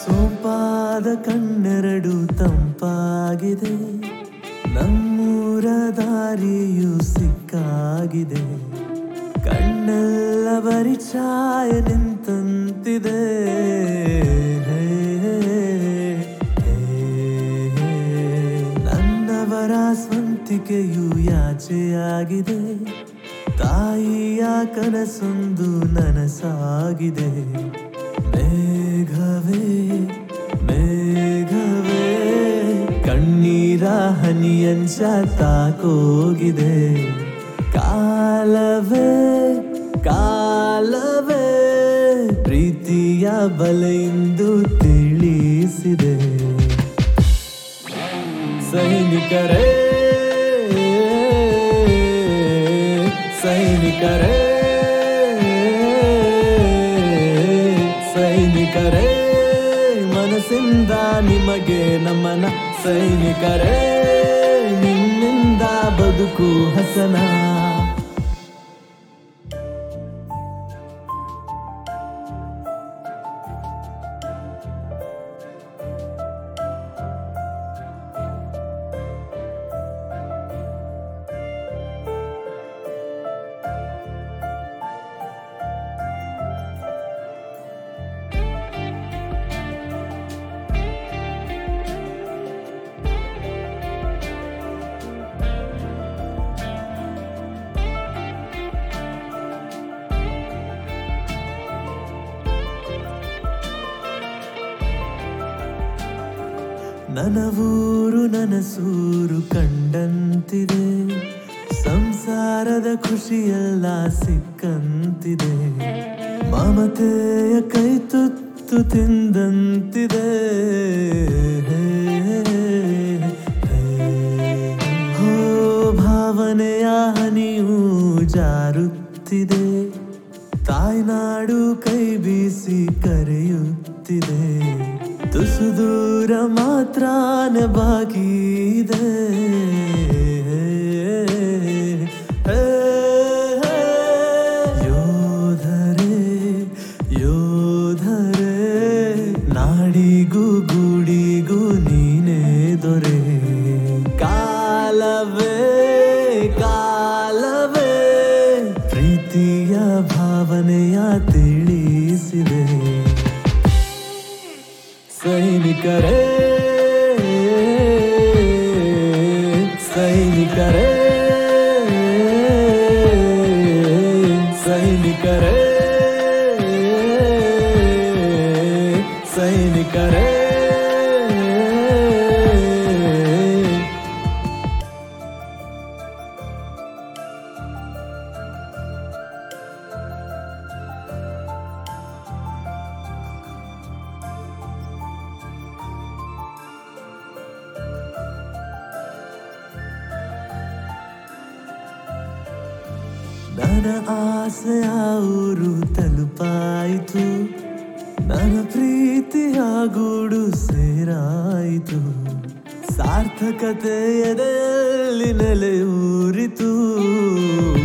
ಸೋಂಪಾದ ಕಣ್ಣೆರಡು ತಂಪಾಗಿದೆ, ನಮ್ಮೂರ ದಾರಿಯು ಸಿಕ್ಕಾಗಿದೆ, ಕಣ್ಣೆಲ್ಲ ಬರಿ ಛಾಯೆ ನಿಂತಂತಿದೆ. ನನ್ನವರ ಸ್ವಂತಿಕೆಯು ಯಾಚೆಯಾಗಿದೆ, ತಾಯಿಯ ಕನಸೊಂದು ನನಸಾಗಿದೆ. ಮೇಘವೇ ಮೇಘವೇ ಕಣ್ಣೀರ ಹನಿಯಂಚ ತಾಕೋಗಿದೆ, ಕಾಲವೇ ಕಾಲವೇ ಪ್ರೀತಿಯ ಬಲೆಯಿಂದ ತಿಳಿಸಿದೆ. ಸೈನಿಕರೇ ಸೈನಿಕರೇ ಸೈನಿಕರೇ ಮನಸ್ಸಿಂದ ನಿಮಗೆ ನಮನ. ಸೈನಿಕರೇ ನಿಮ್ಮಿಂದ ಬದುಕು ಹಸನ. ನನವೂರು ನನಸೂರು ಕಂಡಂತಿದೆ, ಸಂಸಾರದ ಖುಷಿಯೆಲ್ಲ ಸಿಕ್ಕಂತಿದೆ, ಮಮತೆಯ ಕೈ ತುತ್ತು ತಿಂದಂತಿದೆ. ಹೋ ಭಾವನೆಯ ಹನಿಯೂ ಜಾರುತ್ತಿದೆ, ತಾಯ್ನಾಡು ಕೈ ಬೀಸಿ ಕರೆಯುತ್ತಿದೆ, ತುಸು ದೂರ ಮಾತ್ರನೇ ಬಾಕಿ ಇದೆ. ಯೋಧರೇ ಯೋಧರೇ ನಾಡಿಗೂ ಗೂಡಿಗೂ ನೀನೇ ದೊರೆ, ಕಾಲವೇ ಕಾಲವೇ ಪ್ರೀತಿಯ ಭಾವನೆಯ ತಿಳಿಸಿದೆ. ಸೈನಿಕರೇ ಸೈನಿಕರೇ ಸೈನಿಕರೇ ಸೈನಿಕರೇ ನನ್ನ ಆಸೆಯ ಊರು ತಲುಪಾಯಿತು, ನನ್ನ ಪ್ರೀತಿಯ ಗೂಡು ಸೇರಾಯಿತು, ಸಾರ್ಥಕತೆ ಎದೆಯಲ್ಲಿ ನೆಲೆಯೂರಿತು.